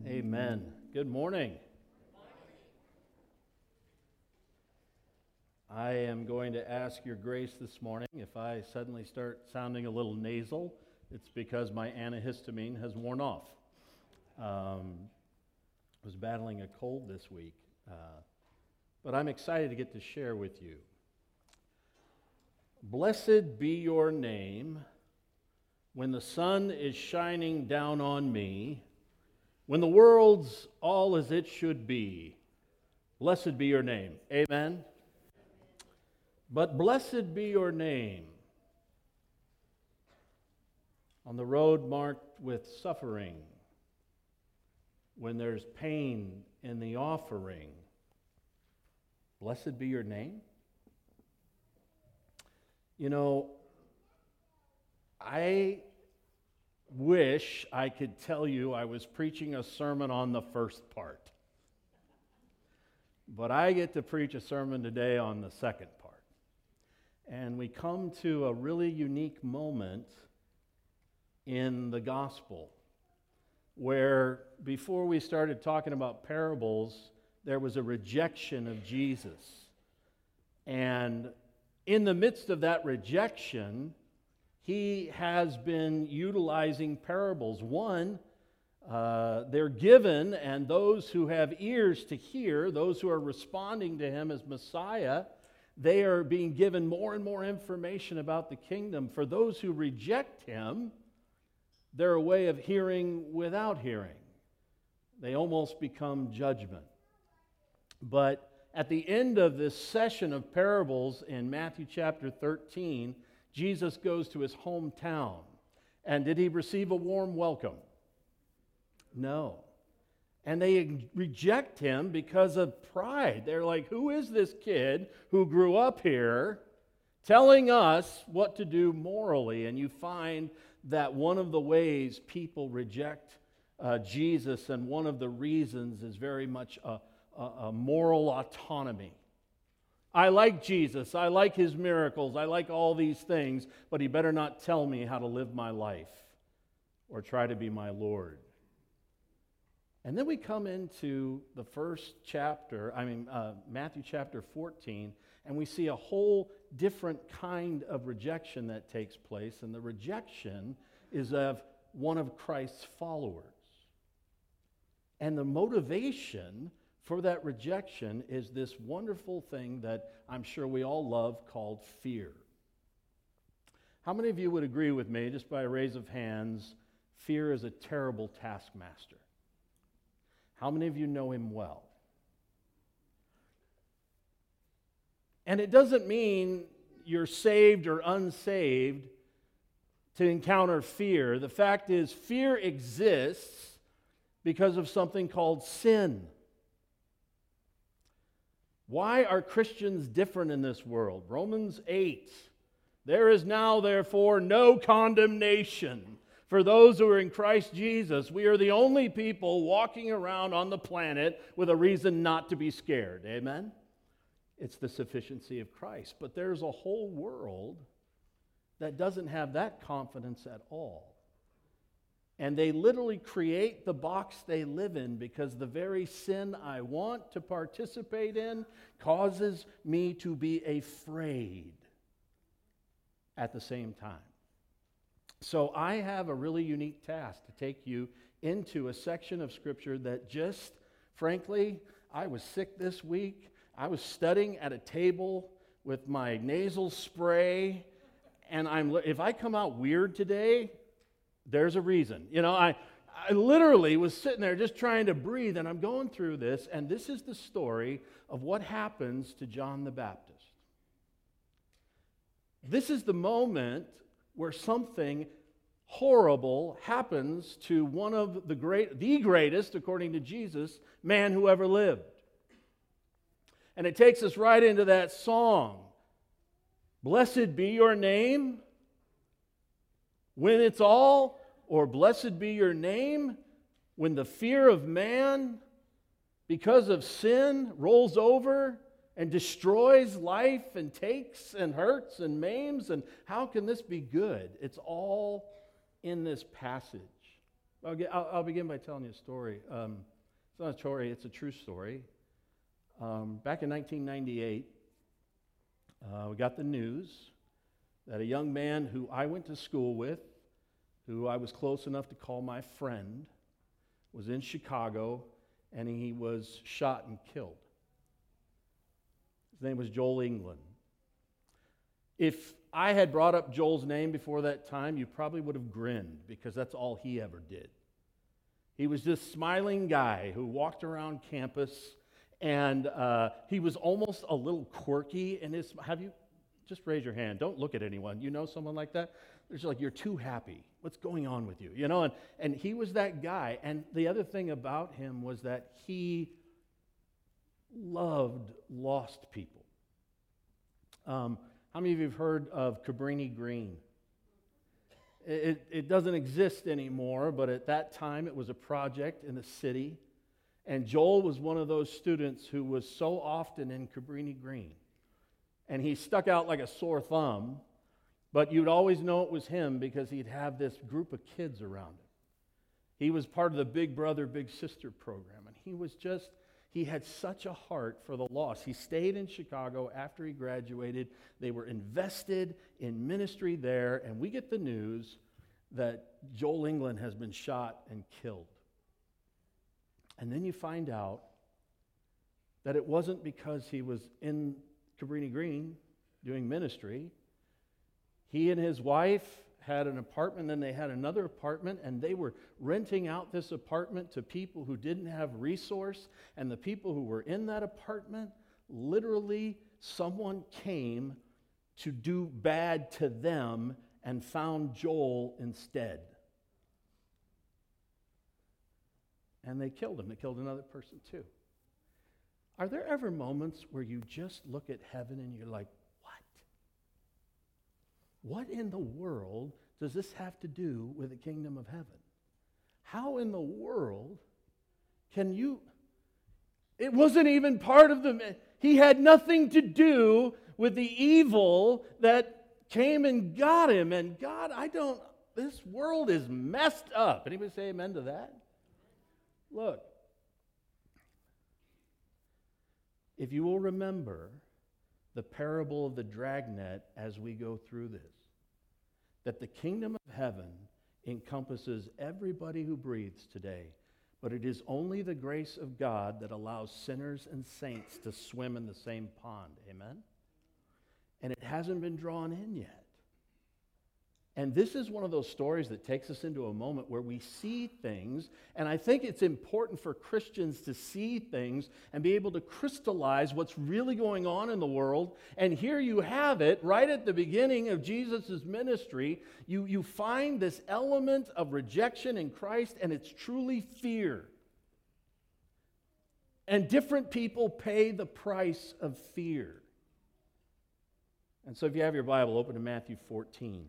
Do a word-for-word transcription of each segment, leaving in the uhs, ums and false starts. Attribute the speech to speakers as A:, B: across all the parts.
A: Amen. Good morning. I am going to ask your grace this morning. If I suddenly start sounding a little nasal, it's because my antihistamine has worn off. Um, I was battling a cold this week, uh, but I'm excited to get to share with you. Blessed be your name when the sun is shining down on me, when the world's all as it should be. Blessed be your name. Amen. But blessed be your name on the road marked with suffering, when there's pain in the offering. Blessed be your name. You know, I wish I could tell you I was preaching a sermon on the first part. But I get to preach a sermon today on the second part. And we come to a really unique moment in the gospel where before we started talking about parables, there was a rejection of Jesus. And in the midst of that rejection, he has been utilizing parables. One, uh, they're given, and those who have ears to hear, those who are responding to him as Messiah, they are being given more and more information about the kingdom. For those who reject him, they're a way of hearing without hearing. They almost become judgment. But at the end of this session of parables in Matthew chapter thirteen, Jesus goes to his hometown. And did he receive a warm welcome? No. And they reject him because of pride. They're like, who is this kid who grew up here telling us what to do morally? And you find that one of the ways people reject uh, Jesus, and one of the reasons is very much a, a, a moral autonomy. I like Jesus, I like his miracles, I like all these things, but he better not tell me how to live my life or try to be my Lord. And then we come into the first chapter, I mean, uh, Matthew chapter fourteen, and we see a whole different kind of rejection that takes place, and the rejection is of one of Christ's followers. And the motivation for that rejection is this wonderful thing that I'm sure we all love called fear. How many of you would agree with me, just by a raise of hands, fear is a terrible taskmaster? How many of you know him well? And it doesn't mean you're saved or unsaved to encounter fear. The fact is, fear exists because of something called sin. Why are Christians different in this world? Romans eight. There is now, therefore, no condemnation for those who are in Christ Jesus. We are the only people walking around on the planet with a reason not to be scared. Amen? It's the sufficiency of Christ. But there's a whole world that doesn't have that confidence at all. And they literally create the box they live in because the very sin I want to participate in causes me to be afraid at the same time. So I have a really unique task to take you into a section of Scripture that just, frankly, I was sick this week. I was studying at a table with my nasal spray, and I'm if I come out weird today, there's a reason. You know, I, I literally was sitting there just trying to breathe, and I'm going through this, and this is the story of what happens to John the Baptist. This is the moment where something horrible happens to one of the great, the greatest, according to Jesus, man who ever lived. And it takes us right into that song. Blessed be your name when it's all, or blessed be your name when the fear of man, because of sin, rolls over and destroys life and takes and hurts and maims. And how can this be good? It's all in this passage. I'll, get, I'll, I'll begin by telling you a story. Um, it's not a story, it's a true story. Um, back in nineteen ninety-eight, uh, we got the news that a young man who I went to school with, who I was close enough to call my friend, was in Chicago, and he was shot and killed. His name was Joel England. If I had brought up Joel's name before that time, you probably would have grinned, because that's all he ever did. He was this smiling guy who walked around campus, and uh, he was almost a little quirky in his... Have you... Just raise your hand. Don't look at anyone. You know someone like that? They're just like, you're too happy. What's going on with you? You know, and, and he was that guy. And the other thing about him was that he loved lost people. Um, how many of you have heard of Cabrini Green? It, it doesn't exist anymore, but at that time it was a project in the city. And Joel was one of those students who was so often in Cabrini Green. And he stuck out like a sore thumb, but you'd always know it was him because he'd have this group of kids around him. He was part of the Big Brother, Big Sister program, and he was just, he had such a heart for the lost. He stayed in Chicago after he graduated. They were invested in ministry there, and we get the news that Joel England has been shot and killed. And then you find out that it wasn't because he was in Cabrini Green doing ministry. He and his wife had an apartment, then they had another apartment, and they were renting out this apartment to people who didn't have resource. And the people who were in that apartment, literally someone came to do bad to them and found Joel instead. And they killed him. They killed another person too. Are there ever moments where you just look at heaven and you're like, what? What in the world does this have to do with the kingdom of heaven? How in the world can you... It wasn't even part of the... He had nothing to do with the evil that came and got him. And God, I don't... This world is messed up. Anybody say amen to that? Look. If you will remember the parable of the dragnet as we go through this, that the kingdom of heaven encompasses everybody who breathes today, but it is only the grace of God that allows sinners and saints to swim in the same pond. Amen? And it hasn't been drawn in yet. And this is one of those stories that takes us into a moment where we see things, and I think it's important for Christians to see things and be able to crystallize what's really going on in the world. And here you have it, right at the beginning of Jesus' ministry, you, you find this element of rejection in Christ, and it's truly fear. And different people pay the price of fear. And so if you have your Bible, open to Matthew fourteen.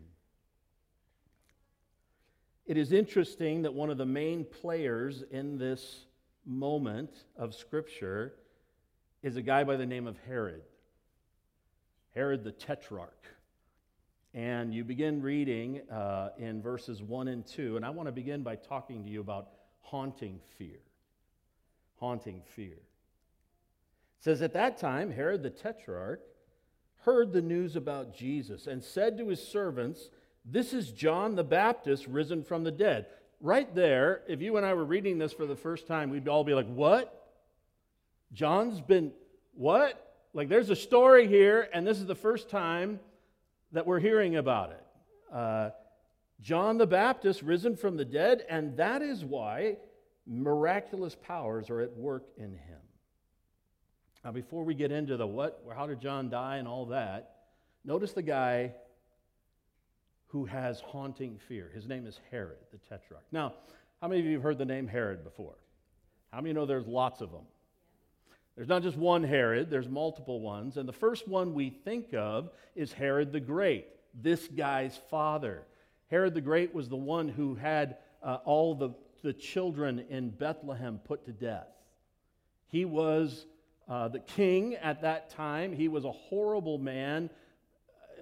A: It is interesting that one of the main players in this moment of Scripture is a guy by the name of Herod. Herod the Tetrarch. And you begin reading uh, in verses one and two, and I want to begin by talking to you about haunting fear. Haunting fear. It says, at that time, Herod the Tetrarch heard the news about Jesus and said to his servants, "This is John the Baptist risen from the dead." Right there, if you and I were reading this for the first time, we'd all be like, what? John's been, what? Like there's a story here, and this is the first time that we're hearing about it. Uh, John the Baptist risen from the dead, and that is why miraculous powers are at work in him. Now, before we get into the what, how did John die and all that, notice the guy who has haunting fear. His name is Herod the Tetrarch. Now, how many of you have heard the name Herod before? How many know there's lots of them? There's not just one Herod, there's multiple ones. And the first one we think of is Herod the Great, this guy's father. Herod the Great was the one who had uh, all the, the children in Bethlehem put to death. He was uh, the king at that time. He was a horrible man.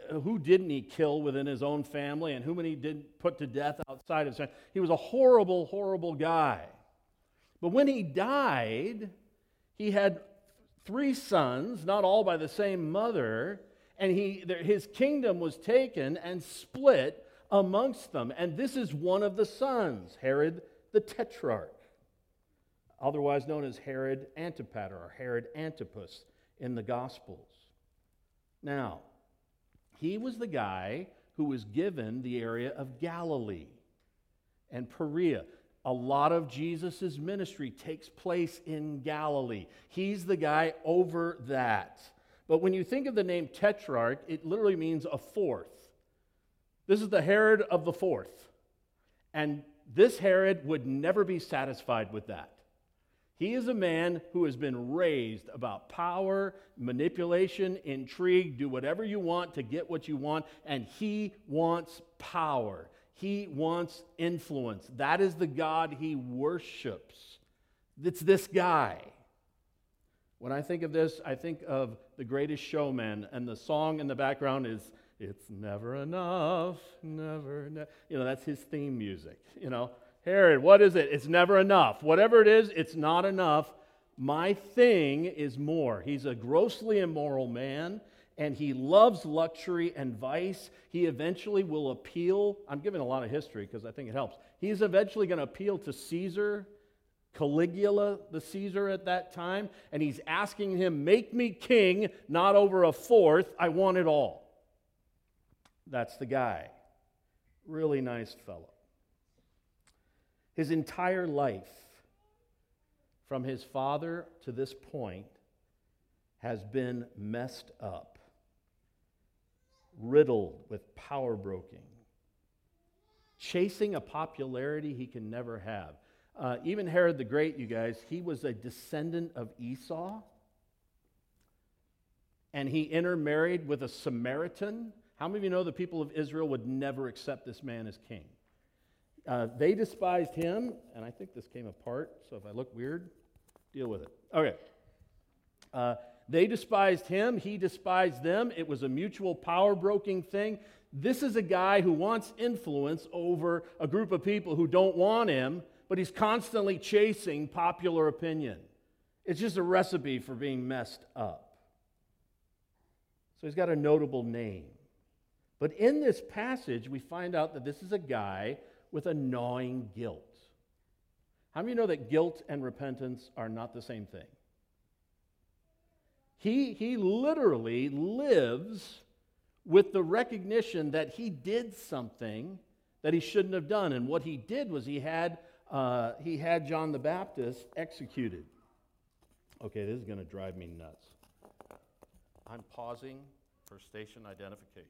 A: who didn't he kill within his own family, and who many didn't put to death outside his family? He was a horrible, horrible guy. But when he died, he had three sons, not all by the same mother, and he, his kingdom was taken and split amongst them. And this is one of the sons, Herod the Tetrarch, otherwise known as Herod Antipater or Herod Antipas in the Gospels. Now, he was the guy who was given the area of Galilee and Perea. A lot of Jesus' ministry takes place in Galilee. He's the guy over that. But when you think of the name Tetrarch, it literally means a fourth. This is the Herod of the fourth. And this Herod would never be satisfied with that. He is a man who has been raised about power, manipulation, intrigue, do whatever you want to get what you want, and he wants power. He wants influence. That is the God he worships. It's this guy. When I think of this, I think of The Greatest Showman, and the song in the background is, "It's never enough, never enough." You know, that's his theme music. You know, Herod, what is it? It's never enough. Whatever it is, it's not enough. My thing is more. He's a grossly immoral man, and he loves luxury and vice. He eventually will appeal. I'm giving a lot of history because I think it helps. He's eventually going to appeal to Caesar, Caligula, the Caesar at that time, and he's asking him, make me king, not over a fourth. I want it all. That's the guy. Really nice fellow. His entire life, from his father to this point, has been messed up, riddled with power broking, chasing a popularity he can never have. Uh, even Herod the Great, you guys, he was a descendant of Esau, and he intermarried with a Samaritan. How many of you know the people of Israel would never accept this man as king? Uh, they despised him, and I think this came apart, so if I look weird, deal with it. Okay. Uh, they despised him, he despised them. It was a mutual power-broking thing. This is a guy who wants influence over a group of people who don't want him, but he's constantly chasing popular opinion. It's just a recipe for being messed up. So he's got a notable name. But in this passage, we find out that this is a guy with a gnawing guilt. How many of you know that guilt and repentance are not the same thing? He, he literally lives with the recognition that he did something that he shouldn't have done. And what he did was he had, uh, he had John the Baptist executed. Okay, this is going to drive me nuts. I'm pausing for station identification.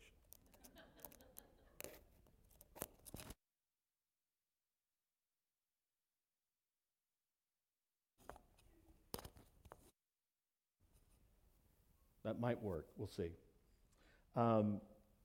A: That might work. We'll see. Um,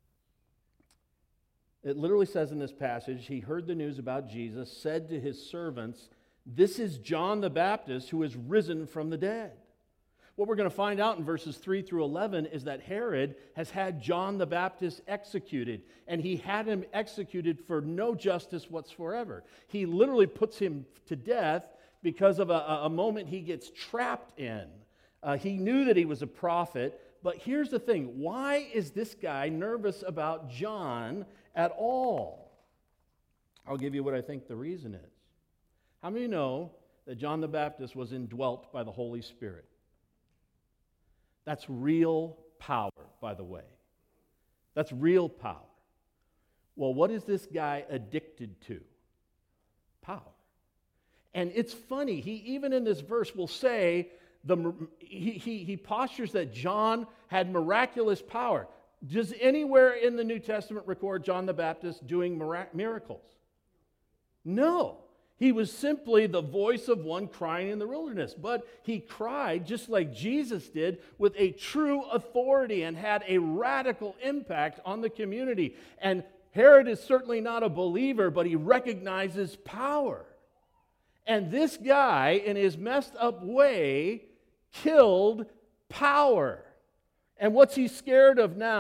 A: it literally says in this passage, he heard the news about Jesus, said to his servants, "This is John the Baptist who has risen from the dead." What we're going to find out in verses three through eleven is that Herod has had John the Baptist executed, and he had him executed for no justice whatsoever. He literally puts him to death because of a, a moment he gets trapped in. Uh, he knew that he was a prophet, but here's the thing. Why is this guy nervous about John at all? I'll give you what I think the reason is. How many of you know that John the Baptist was indwelt by the Holy Spirit? That's real power, by the way. That's real power. Well, what is this guy addicted to? Power. And it's funny, he even in this verse will say, The, he, he, he postures that John had miraculous power. Does anywhere in the New Testament record John the Baptist doing mirac- miracles? No. He was simply the voice of one crying in the wilderness. But he cried, just like Jesus did, with a true authority and had a radical impact on the community. And Herod is certainly not a believer, but he recognizes power. And this guy, in his messed up way, killed power. And what's he scared of now?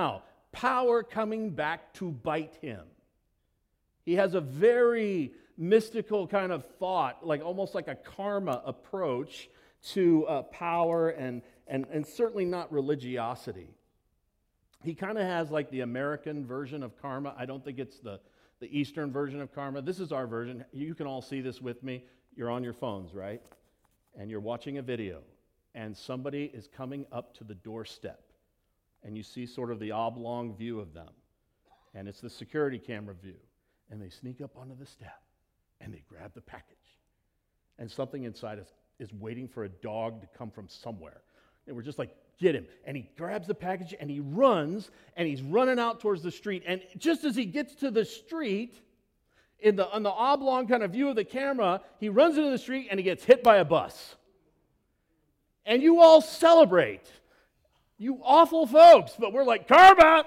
A: power coming back to bite him. He has a very mystical kind of thought, like almost like a karma approach to uh, power and, and, and certainly not religiosity. He kind of has like the American version of karma. I don't think it's the, the Eastern version of karma. This is our version. You can all see this with me. You're on your phones, right? And you're watching a video, and somebody is coming up to the doorstep, and you see sort of the oblong view of them, and it's the security camera view, and they sneak up onto the step, and they grab the package, and something inside us is waiting for a dog to come from somewhere, and we're just like, get him, and he grabs the package, and he runs, and he's running out towards the street, and just as he gets to the street, in the on the oblong kind of view of the camera, he runs into the street, and he gets hit by a bus. And you all celebrate. You awful folks, but we're like, karma!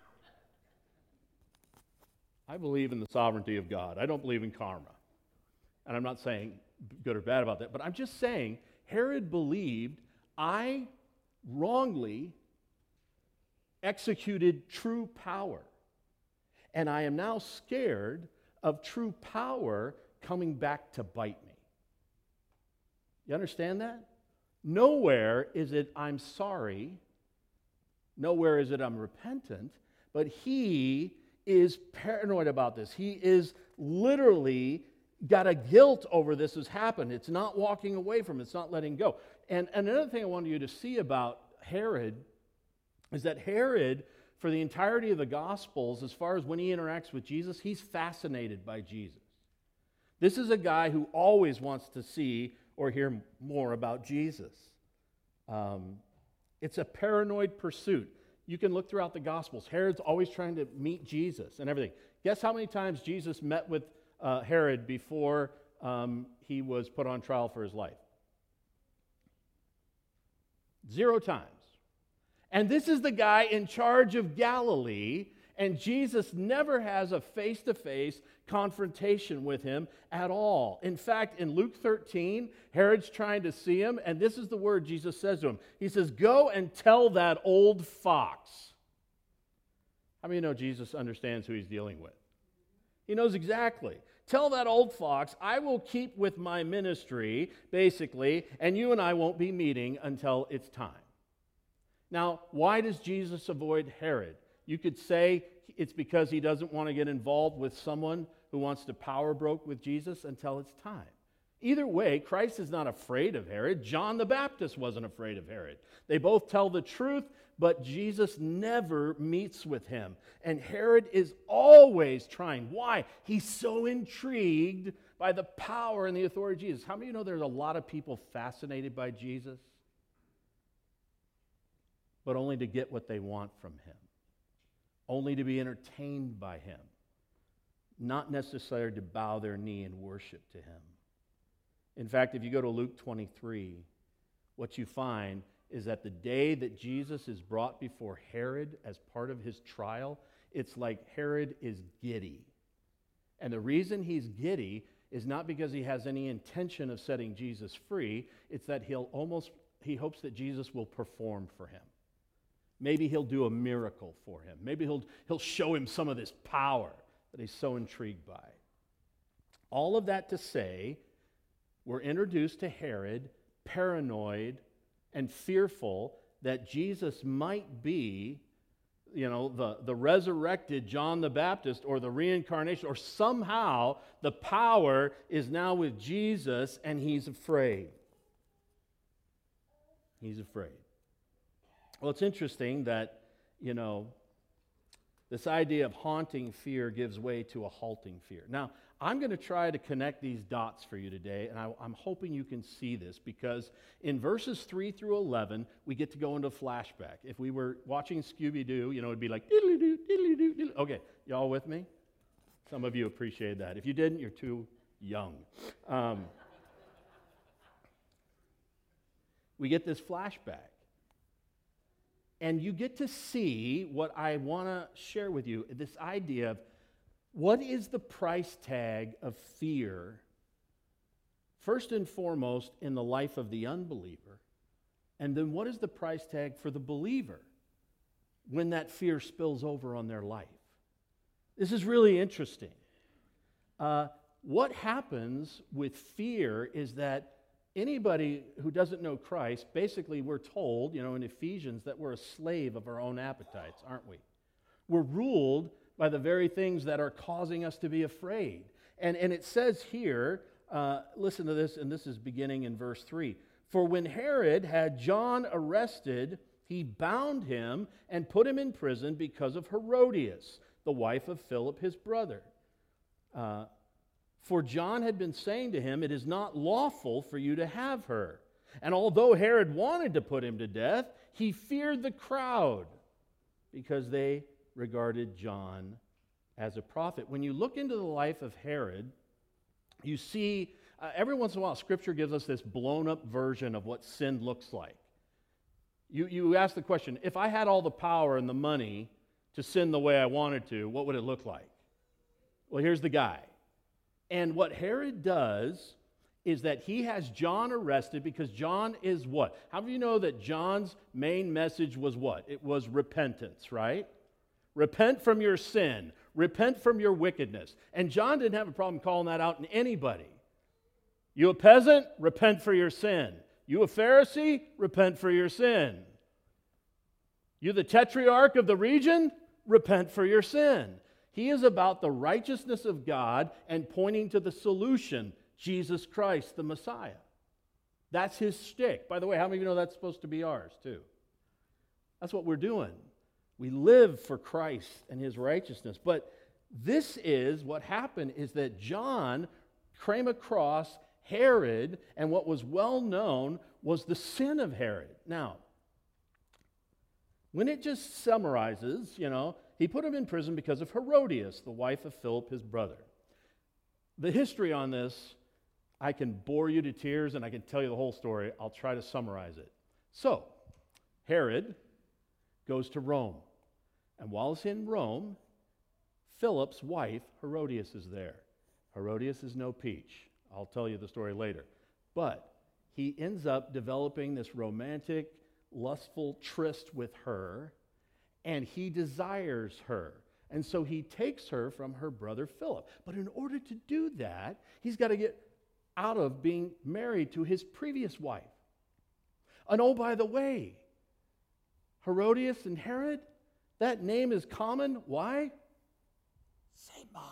A: I believe in the sovereignty of God. I don't believe in karma. And I'm not saying good or bad about that, but I'm just saying Herod believed I wrongly executed true power. And I am now scared of true power coming back to bite me. You understand that? Nowhere is it I'm sorry. Nowhere is it I'm repentant. But he is paranoid about this. He is literally got a guilt over this has happened. It's not walking away from it. It's not letting go. And, and another thing I wanted you to see about Herod is that Herod, for the entirety of the Gospels, as far as when he interacts with Jesus, he's fascinated by Jesus. This is a guy who always wants to see or hear more about Jesus. Um, it's a paranoid pursuit. You can look throughout the Gospels. Herod's always trying to meet Jesus and everything. Guess how many times Jesus met with uh, Herod before um, he was put on trial for his life? Zero times. And this is the guy in charge of Galilee, and Jesus never has a face-to-face confrontation with him at all. In fact, in Luke thirteen, Herod's trying to see him, and this is the word Jesus says to him. He says, "Go and tell that old fox." How many know Jesus understands who he's dealing with? He knows exactly. Tell that old fox, I will keep with my ministry, basically, and you and I won't be meeting until it's time. Now, why does Jesus avoid Herod? You could say it's because he doesn't want to get involved with someone who wants to power broke with Jesus until it's time. Either way, Christ is not afraid of Herod. John the Baptist wasn't afraid of Herod. They both tell the truth, but Jesus never meets with him. And Herod is always trying. Why? He's so intrigued by the power and the authority of Jesus. How many of you know there's a lot of people fascinated by Jesus, but only to get what they want from him, only to be entertained by him, not necessarily to bow their knee and worship to him? In fact, if you go to Luke twenty-three, what you find is that the day that Jesus is brought before Herod as part of his trial, it's like Herod is giddy. And the reason he's giddy is not because he has any intention of setting Jesus free, it's that he'll almost, he hopes that Jesus will perform for him. Maybe he'll do a miracle for him. Maybe he'll, he'll show him some of this power that he's so intrigued by. All of that to say, we're introduced to Herod, paranoid and fearful that Jesus might be, you know, the, the resurrected John the Baptist or the reincarnation, or somehow the power is now with Jesus and he's afraid. He's afraid. Well, it's interesting that, you know, this idea of haunting fear gives way to a halting fear. Now, I'm going to try to connect these dots for you today, and I, I'm hoping you can see this, because in verses three through eleven, we get to go into a flashback. If we were watching Scooby-Doo, you know, it'd be like, diddly-doo, diddly-doo, diddly. Okay, y'all with me? Some of you appreciate that. If you didn't, you're too young. Um, we get this flashback. And you get to see what I want to share with you, this idea of what is the price tag of fear, first and foremost, in the life of the unbeliever, and then what is the price tag for the believer? when that fear spills over on their life. This is really interesting. Uh, what happens with fear is that anybody who doesn't know Christ, basically we're told, you know, in Ephesians, that we're a slave of our own appetites, aren't we? We're ruled by the very things that are causing us to be afraid. And, and it says here, uh, listen to this, and this is beginning in verse three. For when Herod had John arrested, he bound him and put him in prison because of Herodias, the wife of Philip, his brother. Uh, for John had been saying to him, it is not lawful for you to have her. And although Herod wanted to put him to death, he feared the crowd because they regarded John as a prophet. When you look into the life of Herod, you see uh, every once in a while Scripture gives us this blown up version of what sin looks like. You, you ask the question, if I had all the power and the money to sin the way I wanted to, what would it look like? Well, here's the guy. And what Herod does is that he has John arrested because John is what? How do you know that John's main message was what? It was repentance, right? Repent from your sin. Repent from your wickedness. And John didn't have a problem calling that out in anybody. You a peasant? Repent for your sin. You a Pharisee? Repent for your sin. You the tetrarch of the region? Repent for your sin. He is about the righteousness of God and pointing to the solution, Jesus Christ, the Messiah. That's his shtick. By the way, how many of you know that's supposed to be ours too? That's what we're doing. We live for Christ and his righteousness. But this is what happened is that John came across Herod, and what was well known was the sin of Herod. Now, when it just summarizes, you know, he put him in prison because of Herodias, the wife of Philip, his brother. The history on this, I can bore you to tears and I can tell you the whole story. I'll try to summarize it. So, Herod goes to Rome. And while he's in Rome, Philip's wife, Herodias, is there. Herodias is no peach. I'll tell you the story later. But he ends up developing this romantic, lustful tryst with her, and he desires her. And so he takes her from her brother Philip. But in order to do that, he's got to get out of being married to his previous wife. And oh, by the way, Herodias and Herod, that name is common. Why? Same mom.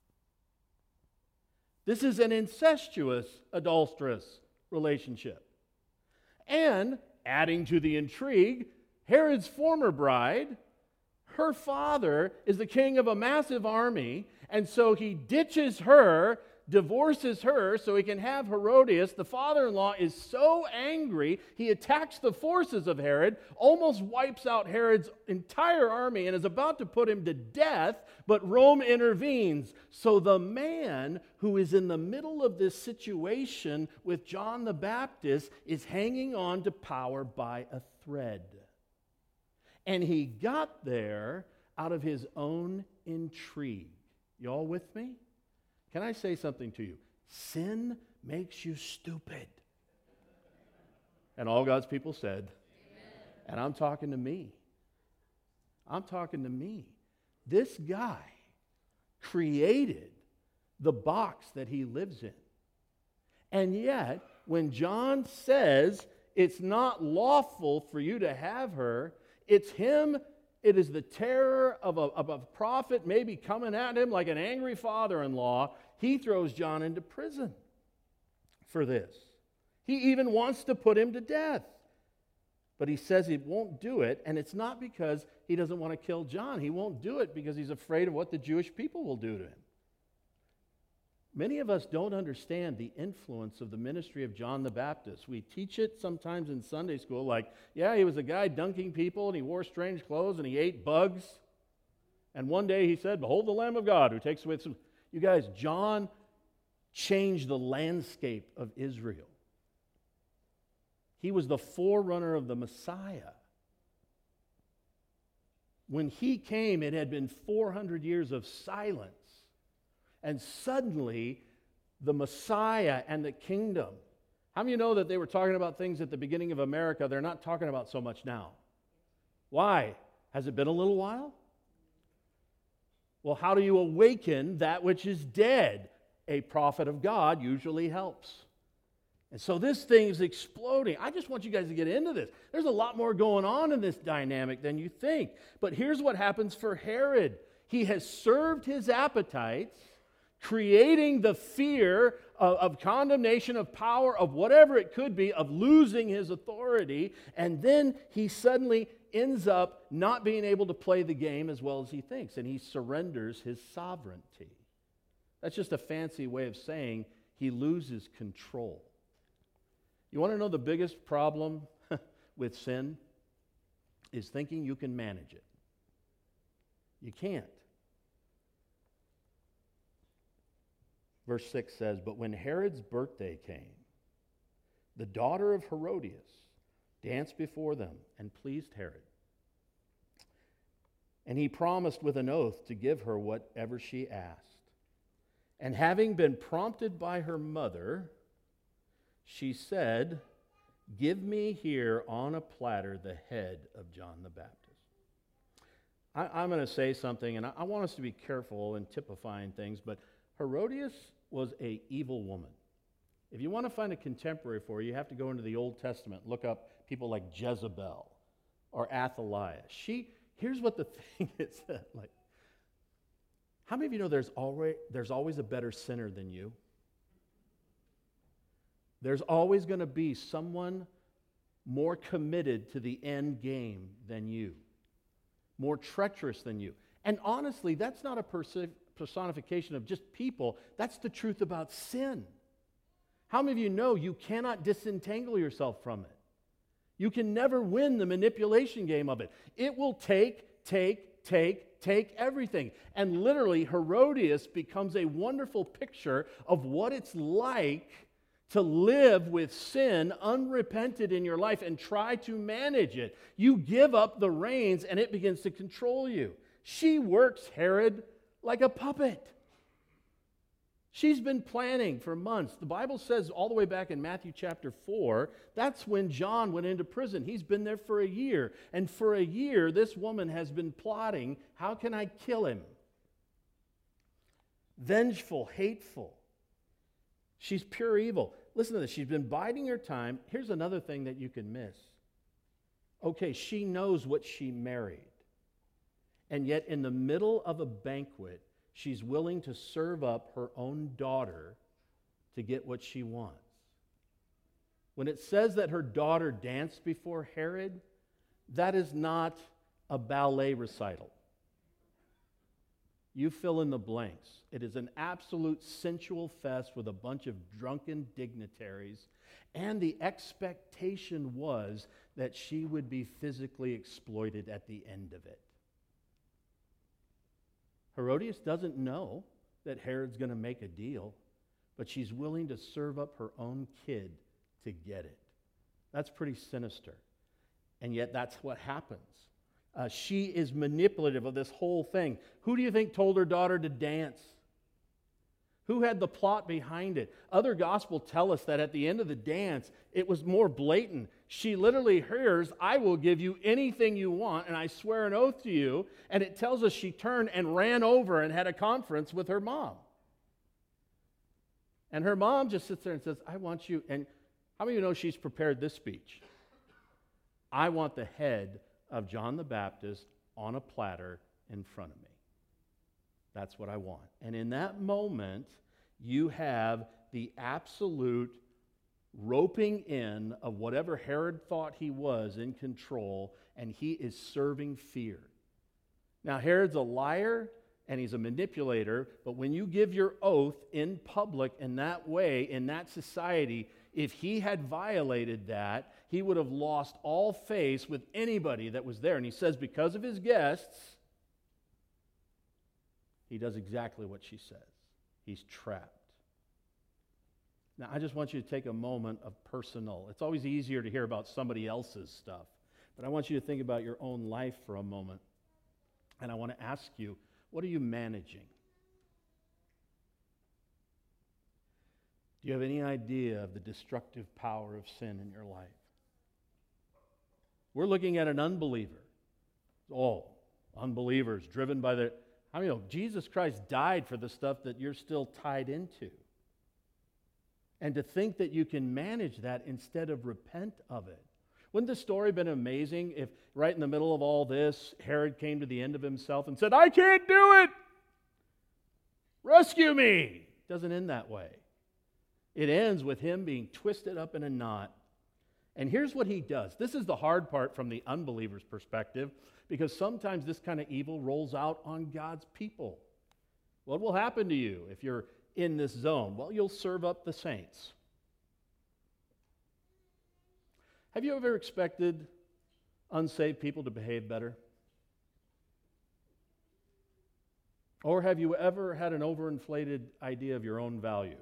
A: This is an incestuous, adulterous relationship. And, adding to the intrigue, Herod's former bride, her father is the king of a massive army, and so he ditches her, divorces her so he can have Herodias. The father-in-law is so angry, he attacks the forces of Herod, almost wipes out Herod's entire army, and is about to put him to death, but Rome intervenes. So the man who is in the middle of this situation with John the Baptist is hanging on to power by a thread. And he got there out of his own intrigue. You all with me? Can I say something to you? Sin makes you stupid. And all God's people said, amen. And I'm talking to me. I'm talking to me. This guy created the box that he lives in. And yet, when John says it's not lawful for you to have her, it's him. It is the terror of a, of a prophet maybe coming at him like an angry father-in-law. He throws John into prison for this. He even wants to put him to death. But he says he won't do it, and it's not because he doesn't want to kill John. He won't do it because he's afraid of what the Jewish people will do to him. Many of us don't understand the influence of the ministry of John the Baptist. We teach it sometimes in Sunday school like, yeah, he was a guy dunking people and he wore strange clothes and he ate bugs. And one day he said, behold the Lamb of God who takes away some... You guys, John changed the landscape of Israel. He was the forerunner of the Messiah. When he came, it had been four hundred years of silence. And suddenly, the Messiah and the kingdom. How many of you know that they were talking about things at the beginning of America they're not talking about so much now? Why? Has it been a little while? Well, how do you awaken that which is dead? A prophet of God usually helps. And so this thing is exploding. I just want you guys to get into this. There's a lot more going on in this dynamic than you think. But here's what happens for Herod. He has served his appetites, creating the fear of, of condemnation, of power, of whatever it could be, of losing his authority. And then he suddenly ends up not being able to play the game as well as he thinks. And he surrenders his sovereignty. That's just a fancy way of saying he loses control. You want to know the biggest problem with sin? Is thinking you can manage it. You can't. Verse six says, "But when Herod's birthday came, the daughter of Herodias danced before them and pleased Herod. And he promised with an oath to give her whatever she asked. And having been prompted by her mother, she said, 'Give me here on a platter the head of John the Baptist.'" I, I'm going to say something, and I, I want us to be careful in typifying things, but Herodias was an evil woman. If you want to find a contemporary for you, you have to go into the Old Testament, look up people like Jezebel or Athaliah. She, here's what the thing is, like, how many of you know there's always, there's always a better sinner than you? There's always going to be someone more committed to the end game than you, more treacherous than you. And honestly, that's not a persi- personification of just people. That's the truth about sin. How many of you know you cannot disentangle yourself from it? You can never win the manipulation game of it. It will take, take, take, take everything. And literally, Herodias becomes a wonderful picture of what it's like to live with sin unrepented in your life and try to manage it. You give up the reins and it begins to control you. She works Herod like a puppet. She's been planning for months. The Bible says all the way back in Matthew chapter four, that's when John went into prison. He's been there for a year. And for a year, this woman has been plotting, how can I kill him? Vengeful, hateful. She's pure evil. Listen to this. She's been biding her time. Here's another thing that you can miss. Okay, she knows what she married. And yet in the middle of a banquet, she's willing to serve up her own daughter to get what she wants. When it says that her daughter danced before Herod, that is not a ballet recital. You fill in the blanks. It is an absolute sensual fest with a bunch of drunken dignitaries, and the expectation was that she would be physically exploited at the end of it. Herodias doesn't know that Herod's going to make a deal, but she's willing to serve up her own kid to get it. That's pretty sinister. And yet that's what happens. Uh, she is manipulative of this whole thing. Who do you think told her daughter to dance? Who had the plot behind it? Other gospels tell us that at the end of the dance, it was more blatant. She literally hears, "I will give you anything you want, and I swear an oath to you." And it tells us she turned and ran over and had a conference with her mom. And her mom just sits there and says, "I want you." And how many of you know she's prepared this speech? "I want the head of John the Baptist on a platter in front of me. That's what I want." And in that moment, you have the absolute roping in of whatever Herod thought he was in control, and he is serving fear. Now, Herod's a liar and he's a manipulator, but when you give your oath in public in that way, in that society, if he had violated that, he would have lost all face with anybody that was there. And he says because of his guests, he does exactly what she says. He's trapped. Now, I just want you to take a moment of personal. It's always easier to hear about somebody else's stuff, but I want you to think about your own life for a moment. And I want to ask you, what are you managing? Do you have any idea of the destructive power of sin in your life? We're looking at an unbeliever. Oh, unbelievers driven by their... I mean, you know, Jesus Christ died for the stuff that you're still tied into. And to think that you can manage that instead of repent of it. Wouldn't the story been amazing if right in the middle of all this, Herod came to the end of himself and said, I can't do it! Rescue me! It doesn't end that way. It ends with him being twisted up in a knot. And here's what he does. This is the hard part from the unbeliever's perspective, because sometimes this kind of evil rolls out on God's people. What will happen to you if you're in this zone? Well, you'll serve up the saints. Have you ever expected unsaved people to behave better? Or have you ever had an overinflated idea of your own value?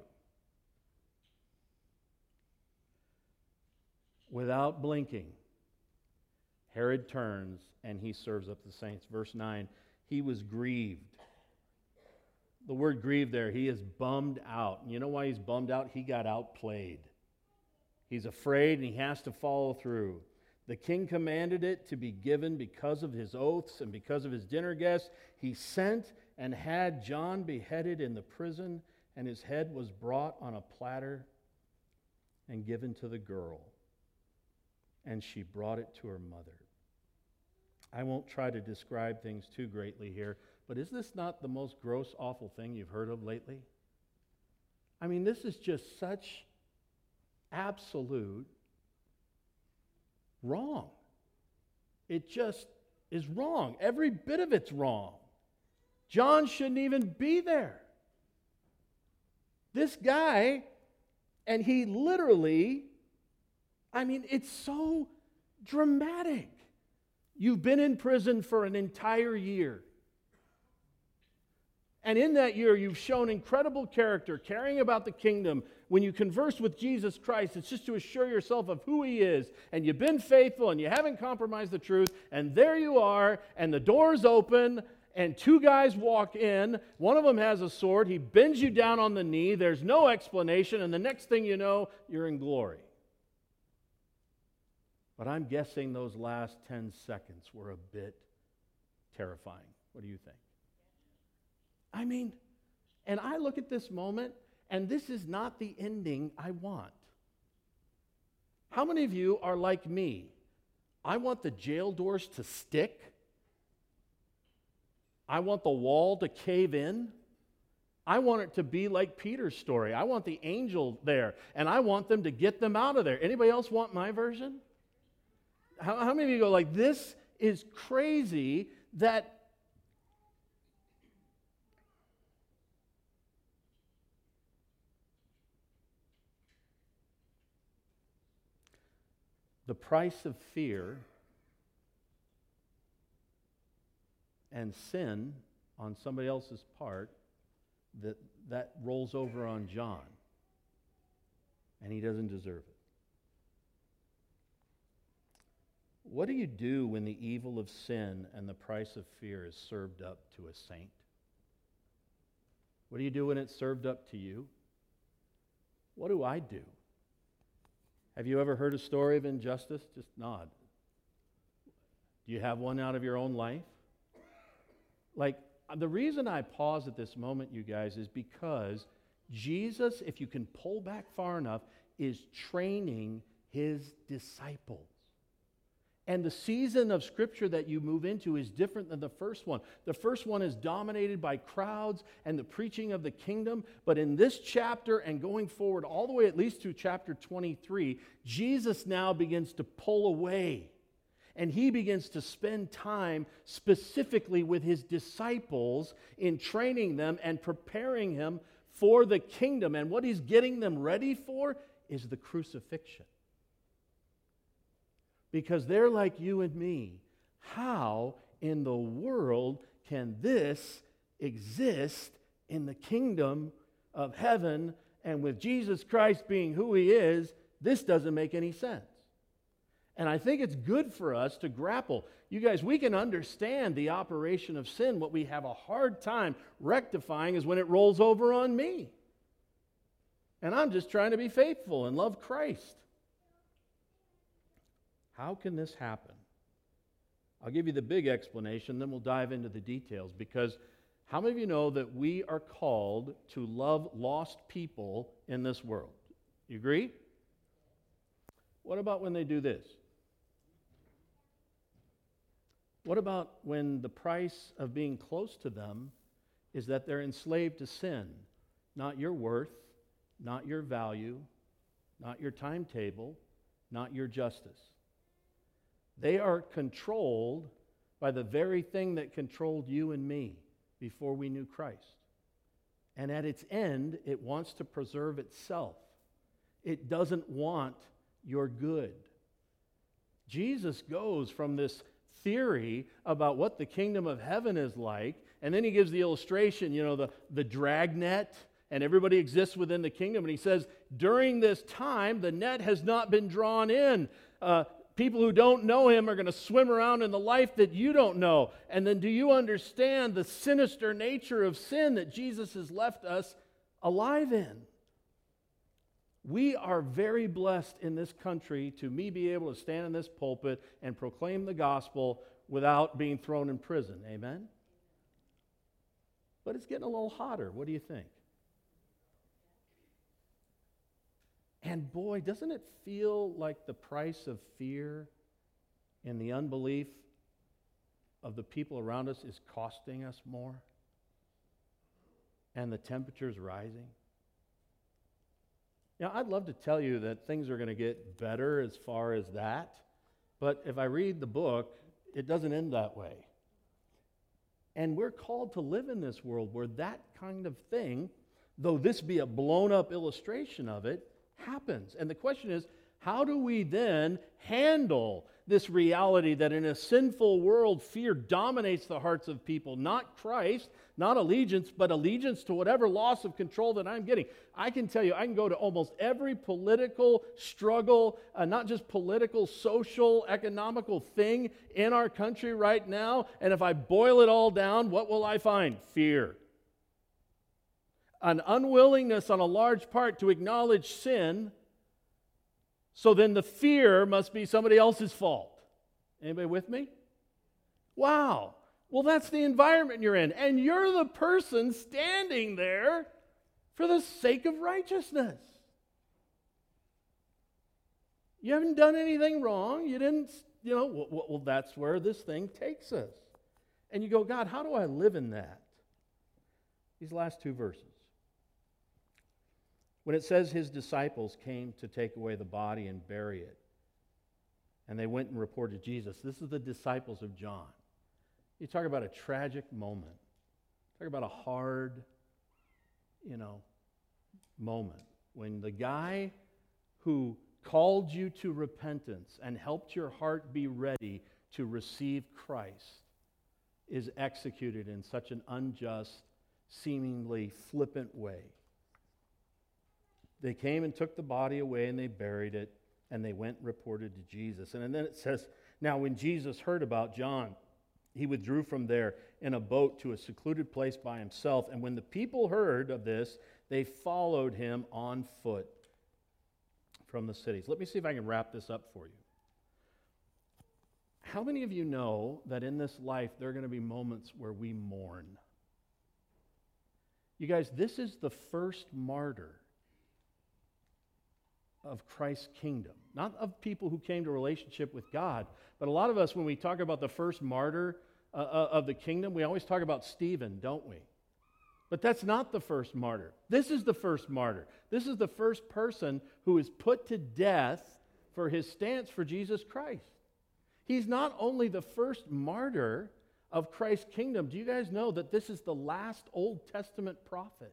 A: Without blinking, Herod turns and he serves up the saints. Verse nine, he was grieved. The word grieved there, he is bummed out. And you know why he's bummed out? He got outplayed. He's afraid and he has to follow through. The king commanded it to be given because of his oaths and because of his dinner guests. He sent and had John beheaded in the prison, and his head was brought on a platter and given to the girl. And she brought it to her mother. I won't try to describe things too greatly here, but is this not the most gross, awful thing you've heard of lately? I mean, this is just such absolute wrong. It just is wrong. Every bit of it's wrong. John shouldn't even be there. This guy, and he literally, I mean, it's so dramatic. You've been in prison for an entire year. And in that year, you've shown incredible character, caring about the kingdom. When you converse with Jesus Christ, it's just to assure yourself of who He is. And you've been faithful, and you haven't compromised the truth. And there you are, and the door's open, and two guys walk in. One of them has a sword. He bends you down on the knee. There's no explanation. And the next thing you know, you're in glory. But I'm guessing those last ten seconds were a bit terrifying. What do you think? I mean, and I look at this moment, and this is not the ending I want. How many of you are like me? I want the jail doors to stick. I want the wall to cave in. I want it to be like Peter's story. I want the angel there, and I want them to get them out of there. Anybody else want my version? How, how many of you go like, this is crazy that the price of fear and sin on somebody else's part, that that rolls over on John, and he doesn't deserve it. What do you do when the evil of sin and the price of fear is served up to a saint? What do you do when it's served up to you? What do I do? Have you ever heard a story of injustice? Just nod. Do you have one out of your own life? Like, the reason I pause at this moment, you guys, is because Jesus, if you can pull back far enough, is training His disciples. And the season of Scripture that you move into is different than the first one. The first one is dominated by crowds and the preaching of the kingdom. But in this chapter and going forward all the way at least through chapter twenty-three, Jesus now begins to pull away. And He begins to spend time specifically with His disciples in training them and preparing them for the kingdom. And what He's getting them ready for is the crucifixion. Because they're like you and me. How in the world can this exist in the kingdom of heaven, and with Jesus Christ being who He is, this doesn't make any sense. And I think it's good for us to grapple. You guys, we can understand the operation of sin. What we have a hard time rectifying is when it rolls over on me. And I'm just trying to be faithful and love Christ. How can this happen? I'll give you the big explanation, then we'll dive into the details, because how many of you know that we are called to love lost people in this world? You agree? What about when they do this? What about when the price of being close to them is that they're enslaved to sin? Not your worth, not your value, not your timetable, not your justice. They are controlled by the very thing that controlled you and me before we knew Christ. And at its end, it wants to preserve itself. It doesn't want your good. Jesus goes from this theory about what the kingdom of heaven is like, and then he gives the illustration, you know, the, the dragnet, and everybody exists within the kingdom, and he says, during this time, the net has not been drawn in. Uh, people who don't know him are going to swim around in the life that you don't know. And then do you understand the sinister nature of sin that Jesus has left us alive in? We are very blessed in this country to me be able to stand in this pulpit and proclaim the gospel without being thrown in prison. Amen? But it's getting a little hotter. What do you think? And boy, doesn't it feel like the price of fear and the unbelief of the people around us is costing us more? And the temperature's rising? Now, I'd love to tell you that things are going to get better as far as that, but if I read the book, it doesn't end that way. And we're called to live in this world where that kind of thing, though this be a blown-up illustration of it, happens. And the question is, how do we then handle this reality that in a sinful world, fear dominates the hearts of people? Not Christ, not allegiance, but allegiance to whatever loss of control that I'm getting. I can tell you, I can go to almost every political struggle, uh, not just political, social, economical thing in our country right now, and if I boil it all down, what will I find? Fear. An unwillingness on a large part to acknowledge sin, so then the fear must be somebody else's fault. Anybody with me? Wow. Well, that's the environment you're in. And you're the person standing there for the sake of righteousness. You haven't done anything wrong. You didn't, you know, well, well, that's where this thing takes us. And you go, God, how do I live in that? These last two verses. When it says his disciples came to take away the body and bury it, and they went and reported Jesus, this is the disciples of John. You talk about a tragic moment. Talk about a hard, you know, moment. When the guy who called you to repentance and helped your heart be ready to receive Christ is executed in such an unjust, seemingly flippant way. They came and took the body away and they buried it, and they went and reported to Jesus. And then it says, now when Jesus heard about John, he withdrew from there in a boat to a secluded place by himself. And when the people heard of this, they followed him on foot from the cities. Let me see if I can wrap this up for you. How many of you know that in this life there are going to be moments where we mourn? You guys, this is the first martyr of Christ's kingdom. Not of people who came to a relationship with God, but a lot of us, when we talk about the first martyr uh, of the kingdom, we always talk about Stephen, don't we? But that's not the first martyr. This is the first martyr. This is the first person who is put to death for his stance for Jesus Christ. He's not only the first martyr of Christ's kingdom. Do you guys know that this is the last Old Testament prophet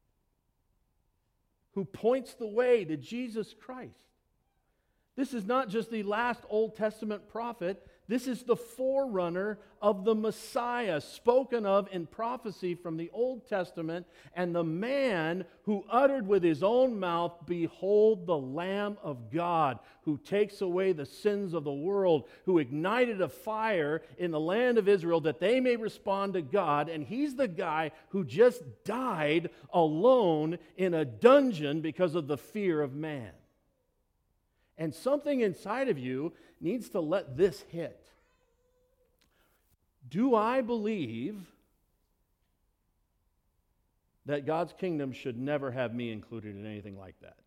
A: who points the way to Jesus Christ? This is not just the last Old Testament prophet. This is the forerunner of the Messiah spoken of in prophecy from the Old Testament, and the man who uttered with his own mouth, "Behold the Lamb of God, who takes away the sins of the world," who ignited a fire in the land of Israel that they may respond to God. And he's the guy who just died alone in a dungeon because of the fear of man. And something inside of you needs to let this hit. Do I believe that God's kingdom should never have me included in anything like that?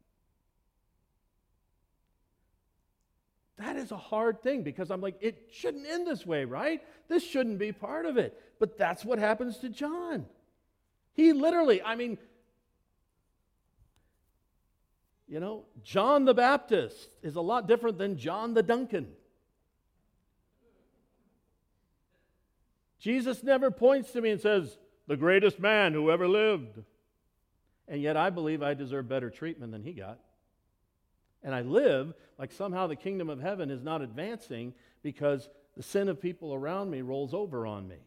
A: That is a hard thing because I'm like, it shouldn't end this way, right? This shouldn't be part of it. But that's what happens to John. He literally, I mean, you know, John the Baptist is a lot different than John the Duncan. Jesus never points to me and says, the greatest man who ever lived. And yet I believe I deserve better treatment than he got. And I live like somehow the kingdom of heaven is not advancing because the sin of people around me rolls over on me.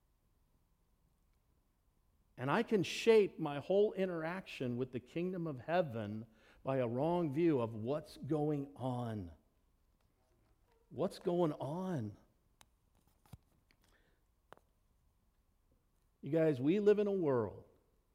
A: And I can shape my whole interaction with the kingdom of heaven by a wrong view of what's going on. What's going on? You guys, we live in a world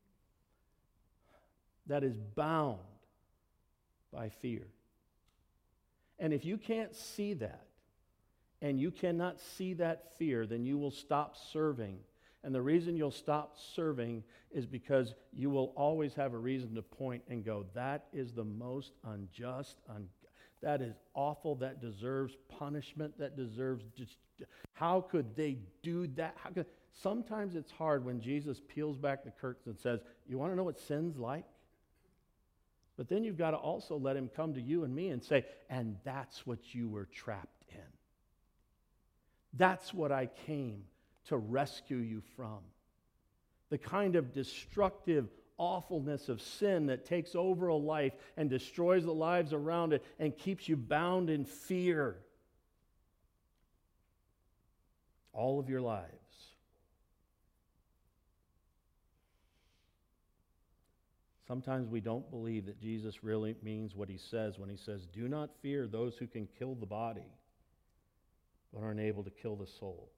A: that is bound by fear. And if you can't see that, and you cannot see that fear, then you will stop serving. And the reason you'll stop serving is because you will always have a reason to point and go, that is the most unjust, un- that is awful, that deserves punishment, that deserves, just, how could they do that? How could, sometimes it's hard when Jesus peels back the curtains and says, you want to know what sin's like? But then you've got to also let him come to you and me and say, and that's what you were trapped in. That's what I came to rescue you from. The kind of destructive awfulness of sin that takes over a life and destroys the lives around it and keeps you bound in fear all of your lives. Sometimes we don't believe that Jesus really means what he says when he says, do not fear those who can kill the body, but aren't able to kill the soul.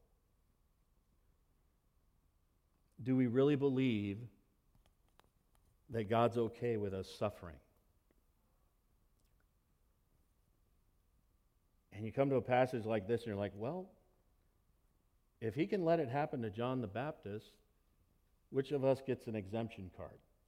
A: Do we really believe that God's okay with us suffering? And you come to a passage like this and you're like, well, if he can let it happen to John the Baptist, which of us gets an exemption card?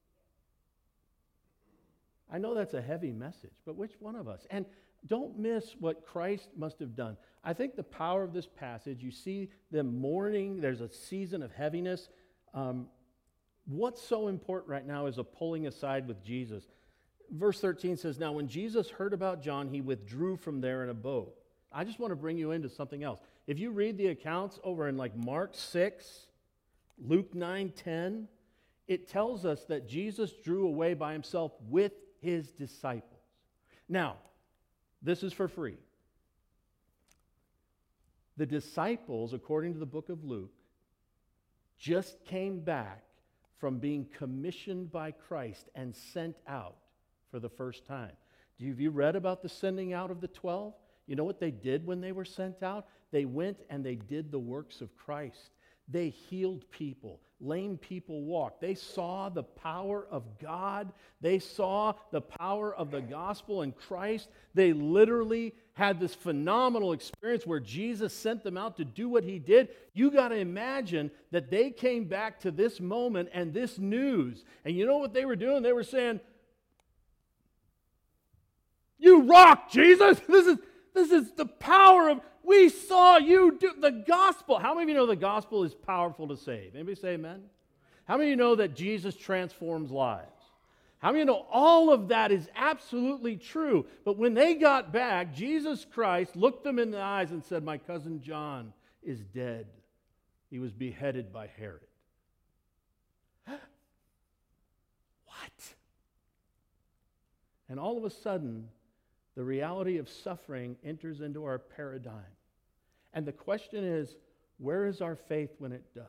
A: I know that's a heavy message, but which one of us? And don't miss what Christ must have done. I think the power of this passage, you see them mourning, there's a season of heaviness. Um, what's so important right now is a pulling aside with Jesus. Verse thirteen says, now when Jesus heard about John, he withdrew from there in a boat. I just want to bring you into something else. If you read the accounts over in like Mark six, Luke nine ten, it tells us that Jesus drew away by himself with his disciples. Now, this is for free. The disciples, according to the book of Luke, just came back from being commissioned by Christ and sent out for the first time. Have you read about the sending out of the twelve? You know what they did when they were sent out? They went and they did the works of Christ. They healed people. Lame people walked. They saw the power of God. They saw the power of the gospel in Christ. They literally had this phenomenal experience where Jesus sent them out to do what he did. You got to imagine that they came back to this moment and this news. And you know what they were doing? They were saying, you rock, Jesus! This is, this is the power of... We saw you do the gospel. How many of you know the gospel is powerful to save? Anybody say amen? How many of you know that Jesus transforms lives? How many of you know all of that is absolutely true? But when they got back, Jesus Christ looked them in the eyes and said, my cousin John is dead. He was beheaded by Herod. What? And all of a sudden, the reality of suffering enters into our paradigm. And the question is, where is our faith when it does?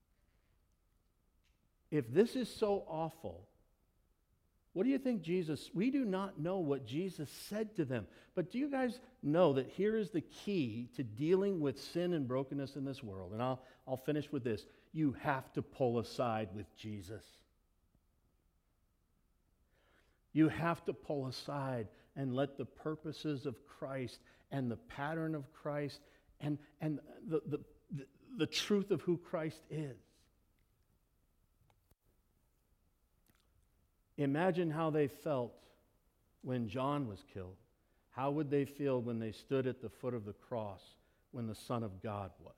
A: If this is so awful, what do you think Jesus, we do not know what Jesus said to them. But do you guys know that here is the key to dealing with sin and brokenness in this world? And I'll, I'll finish with this. You have to pull aside with Jesus. You have to pull aside and let the purposes of Christ and the pattern of Christ and, and the, the, the, the truth of who Christ is. Imagine how they felt when John was killed. How would they feel when they stood at the foot of the cross when the Son of God was?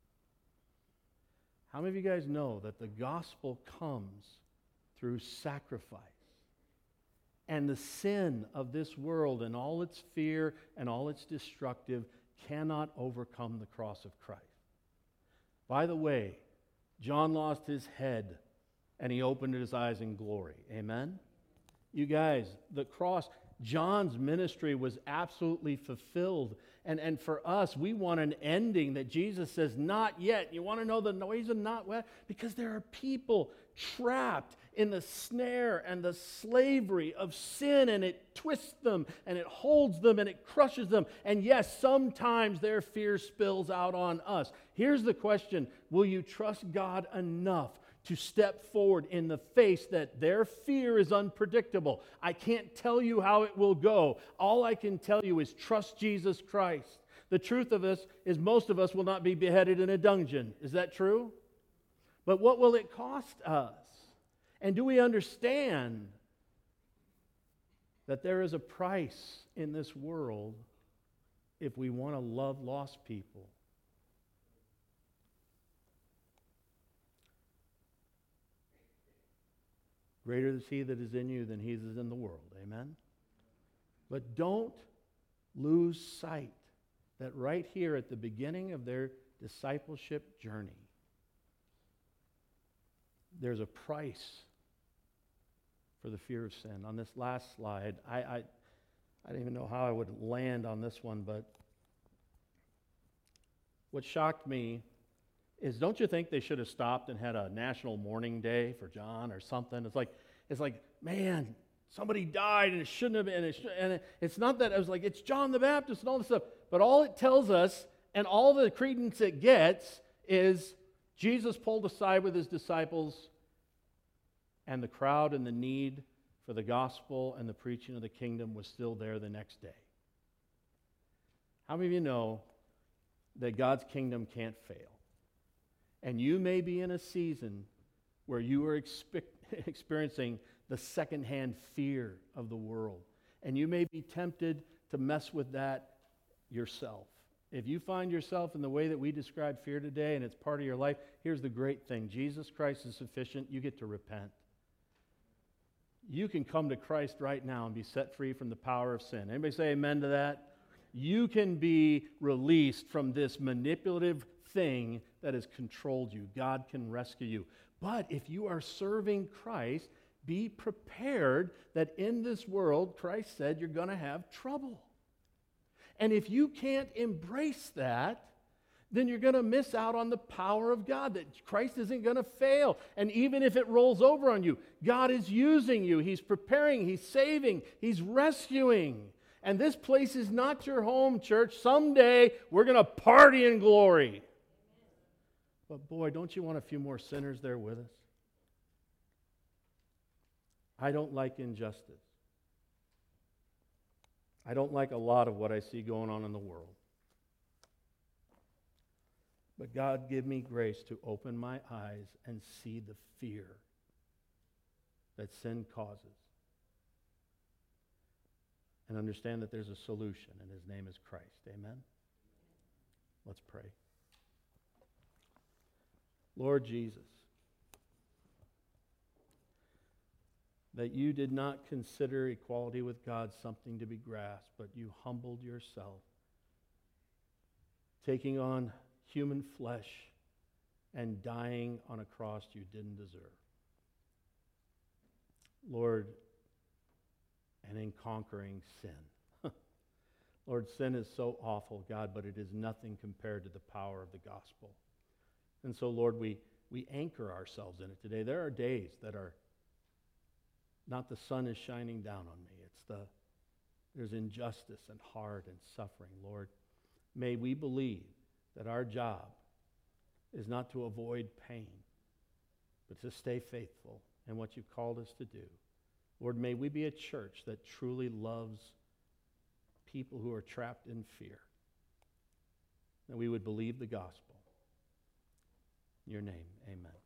A: How many of you guys know that the gospel comes through sacrifice? And the sin of this world and all its fear and all its destructive cannot overcome the cross of Christ. By the way, John lost his head and he opened his eyes in glory. Amen? You guys, the cross, John's ministry was absolutely fulfilled. And, and for us, we want an ending that Jesus says, not yet. You want to know the reason not yet? Because there are people trapped in the snare and the slavery of sin, and it twists them, and it holds them, and it crushes them. And yes, sometimes their fear spills out on us. Here's the question: will you trust God enough to step forward in the face that their fear is unpredictable? I can't tell you how it will go. All I can tell you is trust Jesus Christ. The truth of this is most of us will not be beheaded in a dungeon. Is that true? But what will it cost us? And do we understand that there is a price in this world if we want to love lost people? Greater is he that is in you than he that is in the world. Amen? But don't lose sight that right here at the beginning of their discipleship journey, there's a price for the fear of sin. On this last slide, I, I, I don't even know how I would land on this one, but what shocked me is, don't you think they should have stopped and had a national mourning day for John or something? It's like, it's like, man, somebody died and it shouldn't have been. And, it sh- and it, it's not that I was like, it's John the Baptist and all this stuff. But all it tells us and all the credence it gets is Jesus pulled aside with his disciples, and the crowd and the need for the gospel and the preaching of the kingdom was still there the next day. How many of you know that God's kingdom can't fail? And you may be in a season where you are expe- experiencing the secondhand fear of the world. And you may be tempted to mess with that yourself. If you find yourself in the way that we describe fear today and it's part of your life, here's the great thing. Jesus Christ is sufficient. You get to repent. You can come to Christ right now and be set free from the power of sin. Anybody say amen to that? You can be released from this manipulative thing that has controlled you. God can rescue you. But if you are serving Christ, be prepared that in this world, Christ said, you're going to have trouble. And if you can't embrace that, then you're going to miss out on the power of God, that Christ isn't going to fail. And even if it rolls over on you, God is using you. He's preparing, He's saving, He's rescuing. And this place is not your home, church. Someday we're going to party in glory. But boy, don't you want a few more sinners there with us? I don't like injustice. I don't like a lot of what I see going on in the world. But God, give me grace to open my eyes and see the fear that sin causes. And understand that there's a solution, and His name is Christ. Amen? Let's pray. Lord Jesus, that you did not consider equality with God something to be grasped, but you humbled yourself, taking on human flesh and dying on a cross you didn't deserve. Lord, and in conquering sin. Lord, sin is so awful, God, but it is nothing compared to the power of the gospel. And so, Lord, we, we anchor ourselves in it today. There are days that are not the sun is shining down on me. It's the, there's injustice and hard and suffering. Lord, may we believe that our job is not to avoid pain, but to stay faithful in what you've called us to do. Lord, may we be a church that truly loves people who are trapped in fear, that we would believe the gospel. your name, amen.